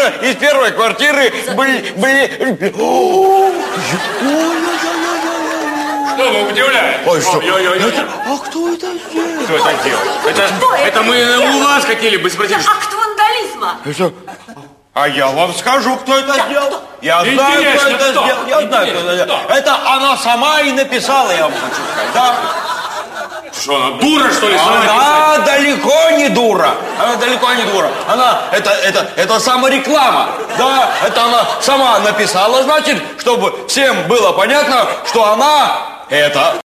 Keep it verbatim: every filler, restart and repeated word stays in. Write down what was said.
Мужчина из первой квартиры... Были... были... Что вы удивляетесь? Ой, что? Это... А кто это сделал? Кто это делает? Это, это, это мы у вас хотели бы спросить. Это акт вандализма. Это... А я вам скажу, кто это сделал. Кто? Я знаю, Интересно, кто это кто? сделал. Я знаю, кто это сделал. Это она сама и написала, я вам хочу сказать. Да? Что, она дура, что ли, сама Она написать? далеко не дура. Она далеко не дура. Она, это, это, это самореклама. Да, это она сама написала, значит, чтобы всем было понятно, что она это...